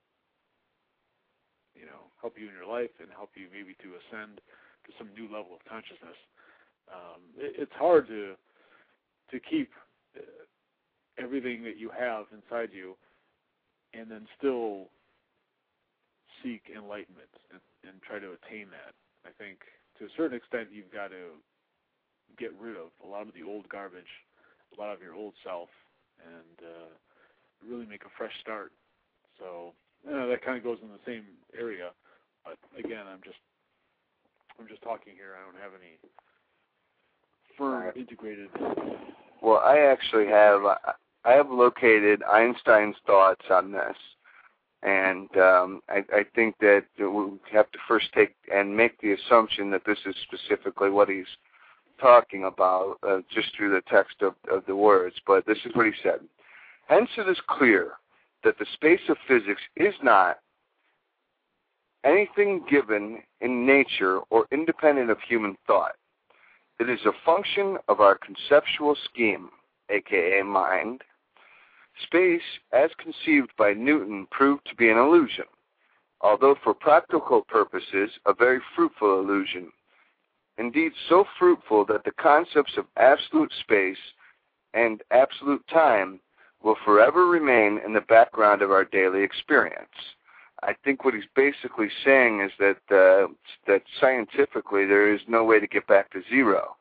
you know, help you in your life and help you maybe to ascend to some new level of consciousness. Um, it, it's hard to to keep uh, everything that you have inside you and then still seek enlightenment and, and try to attain that. I think to a certain extent you've got to get rid of a lot of the old garbage, a lot of your old self, and uh, really make a fresh start. So you know, that kind of goes in the same area. But again, I'm just I'm just talking here. I don't have any firm integrated. Well, I actually have. I have located Einstein's thoughts on this, and um, I, I think that we have to first take and make the assumption that this is specifically what he's talking about, uh, just through the text of, of the words. But this is what he said. Hence it is clear that the space of physics is not anything given in nature or independent of human thought. It is a function of our conceptual scheme, aka mind. Space, as conceived by Newton, proved to be an illusion, although for practical purposes a very fruitful illusion. Indeed, so fruitful that the concepts of absolute space and absolute time will forever remain in the background of our daily experience. I think what he's basically saying is that uh, that scientifically there is no way to get back to zero.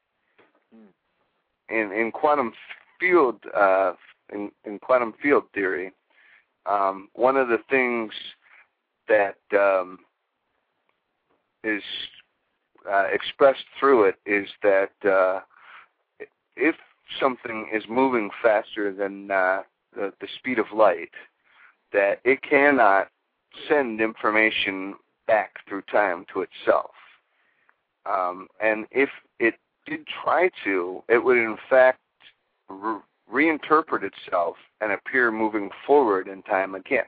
In in quantum field uh, in, in quantum field theory, um, one of the things that um, is uh, expressed through it is that uh, if something is moving faster than uh, the, the speed of light, that it cannot send information back through time to itself. Um, and if it did try to, it would in fact re- reinterpret itself and appear moving forward in time again.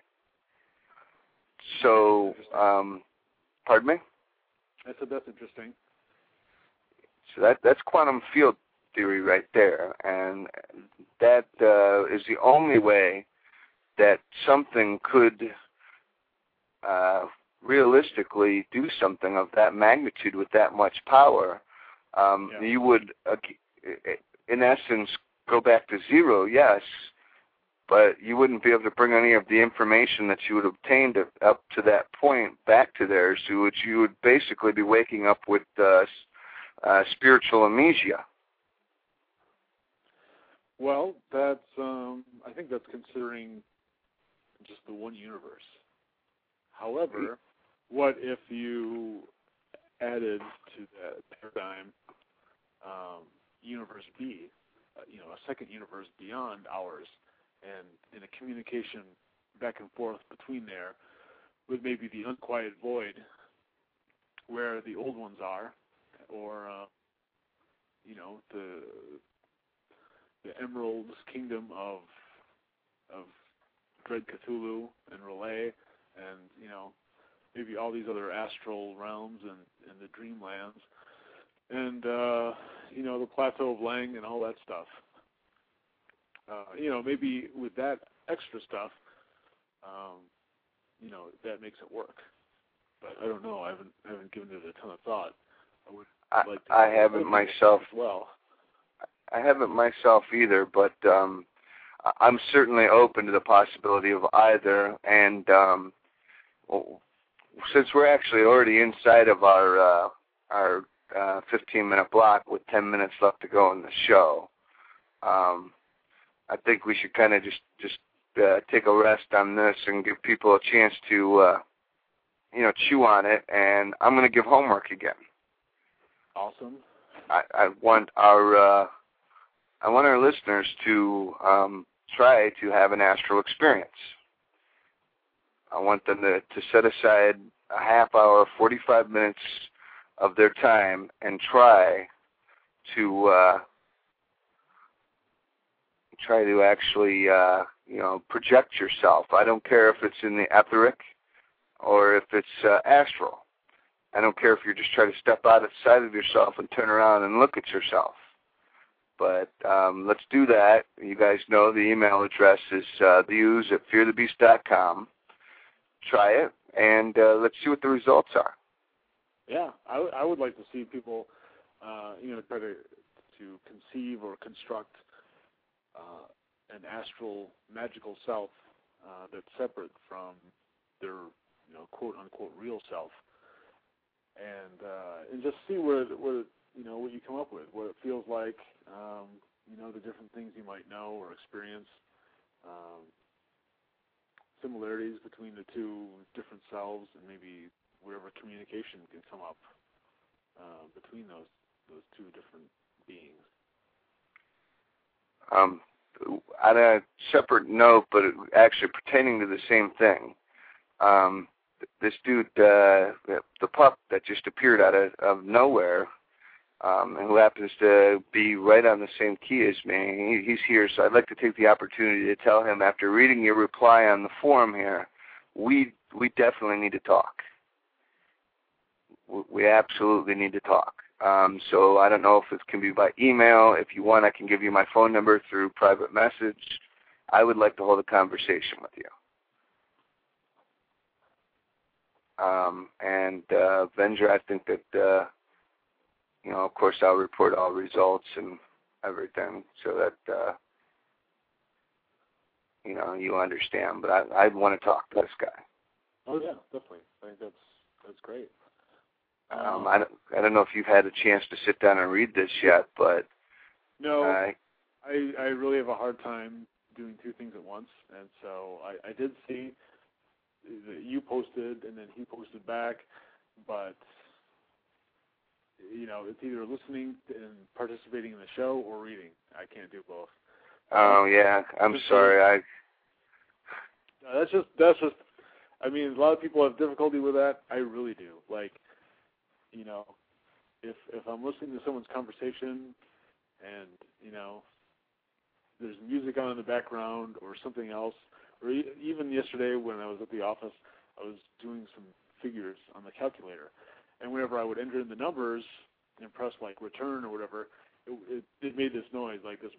So, um, pardon me? I said that's interesting. So that that's quantum field theory right there, and that uh, is the only way that something could uh, realistically do something of that magnitude with that much power. Um, yeah. You would, uh, in essence, go back to zero, yes, but you wouldn't be able to bring any of the information that you would obtained up to that point back to there, so which you would basically be waking up with uh, uh, spiritual amnesia. Well, that's, um, I think that's considering just the one universe. However, what if you added to that paradigm um, universe B, uh, you know, a second universe beyond ours, and in a communication back and forth between there with maybe the unquiet void where the old ones are, or, uh, you know, the the Emerald's kingdom of of Dread Cthulhu and Relay, and, you know, maybe all these other astral realms and, and the dreamlands, and, uh, you know, the Plateau of Lang and all that stuff. Uh, you know, maybe with that extra stuff, um, you know, that makes it work. But I don't know. I haven't I haven't given it a ton of thought. I would I, like to. I haven't myself. As well. I haven't myself either, but um, I'm certainly open to the possibility of either. And um, well, since we're actually already inside of our uh, our uh, fifteen minute block with ten minutes left to go in the show, um, I think we should kind of just just uh, take a rest on this and give people a chance to uh, you know chew on it. And I'm going to give homework again. Awesome. I, I want our uh, I want our listeners to um, try to have an astral experience. I want them to, to set aside a half hour, forty-five minutes of their time and try to uh, try to actually, uh, you know, project yourself. I don't care if it's in the etheric or if it's uh, astral. I don't care if you're just trying to step outside of yourself and turn around and look at yourself. But um, let's do that. You guys know the email address is uh, views at fear the beast dot com. Try it, and uh, let's see what the results are. Yeah, I, w- I would like to see people, uh, you know, try to to conceive or construct uh, an astral magical self uh, that's separate from their, you know, quote unquote real self, and uh, and just see what what you know what you come up with, what it feels like, um, you know, the different things you might know or experience. Um, similarities between the two different selves, and maybe whatever communication can come up uh, between those those two different beings. Um, on a separate note, but actually pertaining to the same thing, um, this dude, uh, the pup that just appeared out of, of nowhere, um, and who happens to be right on the same key as me, he, he's here, so I'd like to take the opportunity to tell him, after reading your reply on the forum here, we we definitely need to talk. We absolutely need to talk. Um, so I don't know if it can be by email. If you want, I can give you my phone number through private message. I would like to hold a conversation with you. Um, and uh, Venger, I think that, uh, you know, of course, I'll report all results and everything so that, uh, you know, you understand. But I, I'd want to talk to this guy. Oh, yeah, definitely. I think that's that's great. Um, I, don't, I don't know if you've had a chance to sit down and read this yet, but... No, uh, I, I really have a hard time doing two things at once, and so I, I did see that you posted and then he posted back, but, you know, it's either listening and participating in the show or reading. I can't do both. Oh, yeah, I'm just sorry. I. No, that's just, that's just, I mean, a lot of people have difficulty with that. I really do. Like, you know, if if I'm listening to someone's conversation and, you know, there's music on in the background or something else, or e- even yesterday when I was at the office, I was doing some figures on the calculator, and whenever I would enter in the numbers and press, like, return or whatever, it, it, it made this noise, like this,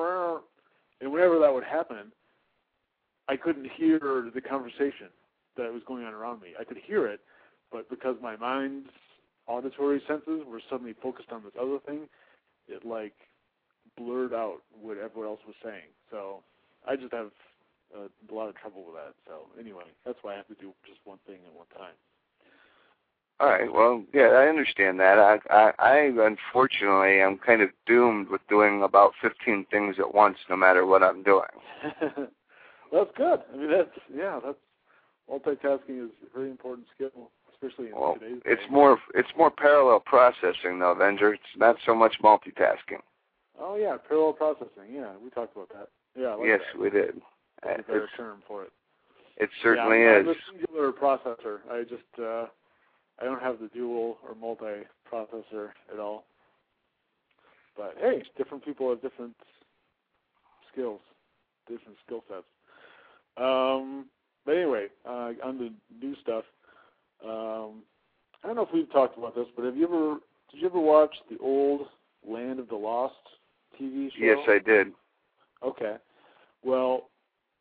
and whenever that would happen, I couldn't hear the conversation that was going on around me. I could hear it, but because my mind's auditory senses were suddenly focused on this other thing, it like blurred out what everyone else was saying. So I just have a lot of trouble with that. So anyway, that's why I have to do just one thing at one time. All right. Well, yeah, I understand that. I, I, I unfortunately am kind of doomed with doing about fifteen things at once, no matter what I'm doing. That's good. I mean, that's yeah, that's multitasking is a very important skill. Especially in well, today's it's day. more it's more parallel processing, though, Venger. It's not so much multitasking. Oh yeah, parallel processing. Yeah, we talked about that. Yeah, I like yes, that. we did. That's a better term for it. It certainly yeah, I'm, is. I'm a singular processor. I just uh, I don't have the dual or multi-processor at all. But hey, different people have different skills, different skill sets. Um, but anyway, uh, on the new stuff. Um, I don't know if we've talked about this, but have you ever did you ever watch the old Land of the Lost T V show? Yes, I did. Okay. Well,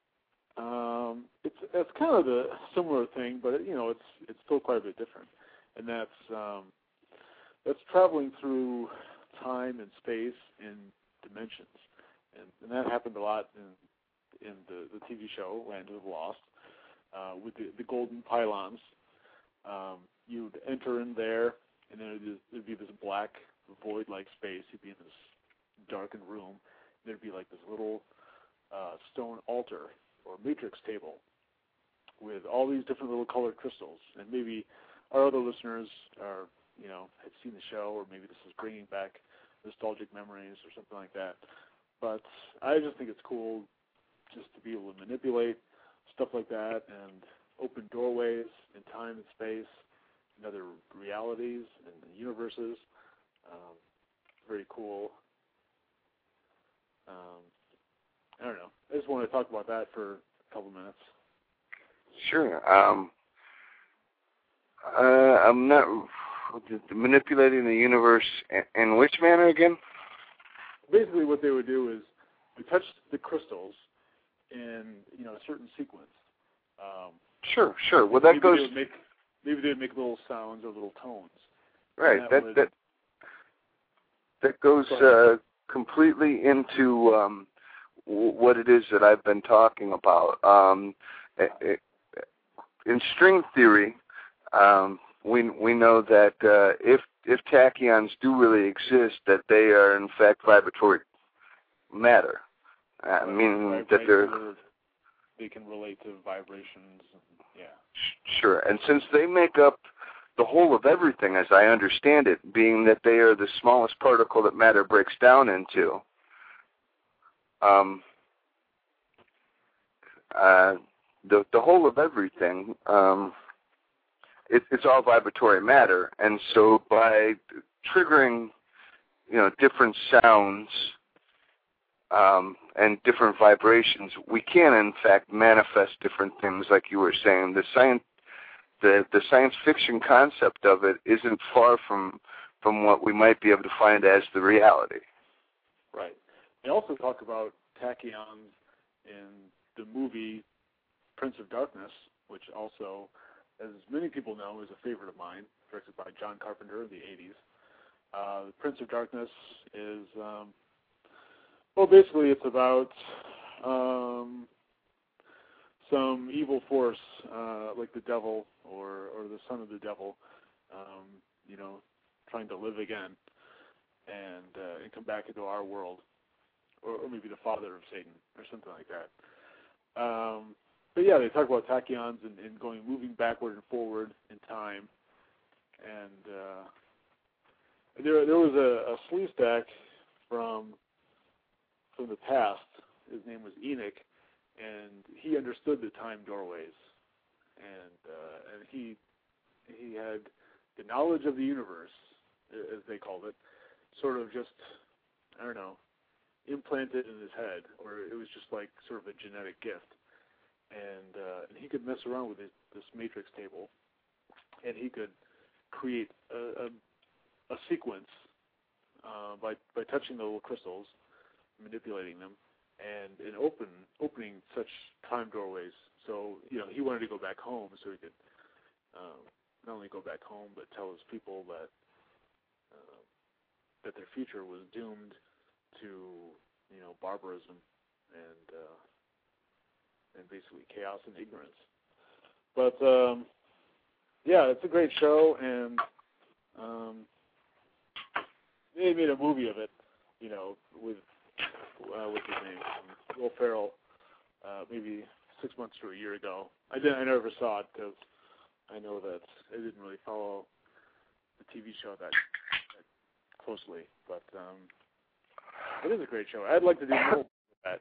um, it's it's kind of a similar thing, but it, you know, it's it's still quite a bit different, and that's um, that's traveling through time and space and dimensions, and, and that happened a lot in in the, the T V show Land of the Lost uh, with the, the golden pylons. Um, you'd enter in there, and then it'd, it'd be this black, void-like space. You'd be in this darkened room. And there'd be like this little uh, stone altar or matrix table with all these different little colored crystals. And maybe our other listeners are, you know, had seen the show, or maybe this is bringing back nostalgic memories or something like that. but I just think it's cool just to be able to manipulate stuff like that and open doorways in time and space and other realities and universes. Um, very cool. Um, I don't know. I just want to talk about that for a couple minutes. Sure. Um, uh, I'm not manipulating the universe in, in which manner again? Basically, what they would do is we touch the crystals in you know a certain sequence. Um, sure, sure. Well, that maybe goes. They would make, maybe they would make little sounds or little tones. Right. That That would, that that goes uh, completely into um, w- what it is that I've been talking about. Um, it, it, in string theory, um, we we know that uh, if if tachyons do really exist, that they are in fact vibratory matter. Uh, meaning right, that right, they're they can relate to vibrations. And, yeah. Sure, and since they make up the whole of everything, as I understand it, being that they are the smallest particle that matter breaks down into, um, uh, the the whole of everything, um, it, it's all vibratory matter, and so by triggering, you know, different sounds um, and different vibrations, we can in fact manifest different things, like you were saying. The science, the the science fiction concept of it isn't far from from what we might be able to find as the reality. Right. They also talk about tachyons in the movie Prince of Darkness, which also, as many people know, is a favorite of mine, directed by John Carpenter in the eighties. Uh, Prince of Darkness is, um, well, basically it's about um, some evil force, uh, like the devil or, or the son of the devil, um, you know, trying to live again and, uh, and come back into our world, or, or maybe the father of Satan or something like that. Um, but yeah, they talk about tachyons and, and going, moving backward and forward in time. And uh, there, there was a, a Sleestak from from the past. His name was Enoch, and he understood the time doorways, and uh, and he he had the knowledge of the universe, as they called it, sort of just, I don't know, implanted in his head, or it was just like sort of a genetic gift. And, uh, and he could mess around with this, this matrix table, and he could create a, a, a sequence uh, by by touching the little crystals, manipulating them, and and open opening such time doorways. So you know he wanted to go back home, so he could um, not only go back home but tell his people that uh, that their future was doomed to you know barbarism and uh, and basically chaos and ignorance. But um, yeah, it's a great show, and um, they made a movie of it, you know, with uh, what's his name, um, Will Ferrell, uh, maybe six months to a year ago. I didn't, I never saw it because I know that I didn't really follow the T V show that, that closely, but um, it is a great show. I'd like to do more of that.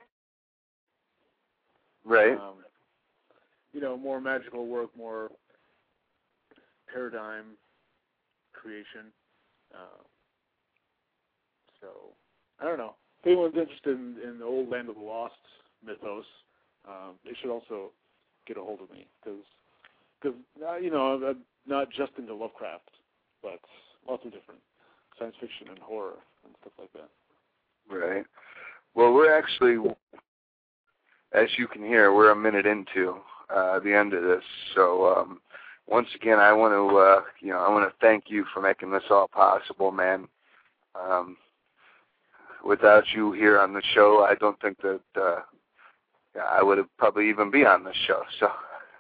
Right. Um, you know, more magical work, more paradigm creation. Uh, so, I don't know. If anyone's interested in, in the old Land of the Lost mythos, um, they should also get a hold of me. Because, cause, uh, you know, I'm, I'm not just into Lovecraft, but lots of different science fiction and horror and stuff like that. Right. Well, we're actually, as you can hear, we're a minute into uh, the end of this. So um, once again, I want to, uh, you know, I want to thank you for making this all possible, man. Um, without you here on the show, I don't think that uh, I would have probably even be on this show. So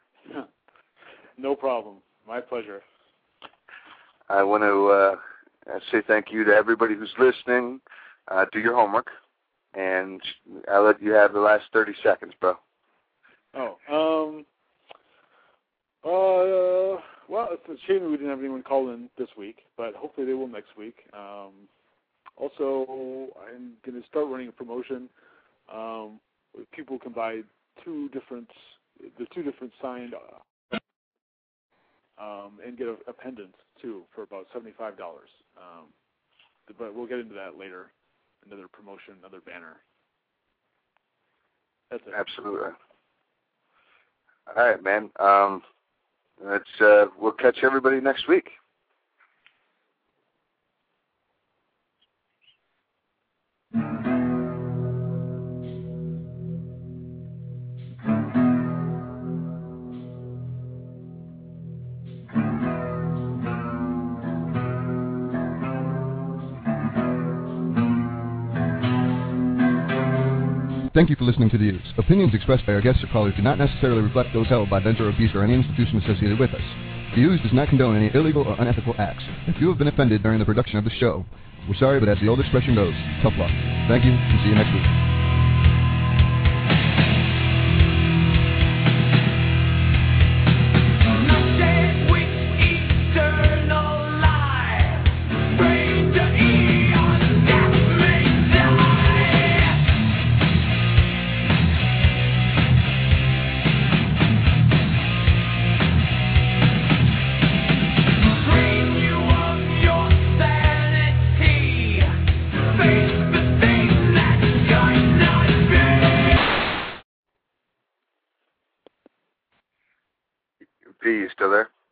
no problem. My pleasure. I want to uh, say thank you to everybody who's listening. Uh, do your homework, and I'll let you have the last thirty seconds, bro. Oh, um, uh, well, it's a shame we didn't have anyone call in this week, but hopefully they will next week. Um, Also, I'm going to start running a promotion. Um, people can buy two different, the two different signed, uh, um, and get a, a pendant too for about seventy-five dollars. Um, but we'll get into that later. Another promotion, another banner. That's it. Absolutely. All right, man. Um, let's. Uh, we'll catch everybody next week. Thank you for listening to The Ooze. Opinions expressed by our guests or callers do not necessarily reflect those held by Venture or Beast or any institution associated with us. The Ooze does not condone any illegal or unethical acts. If you have been offended during the production of the show, we're sorry, but as the old expression goes, tough luck. Thank you, and see you next week. P, you still there?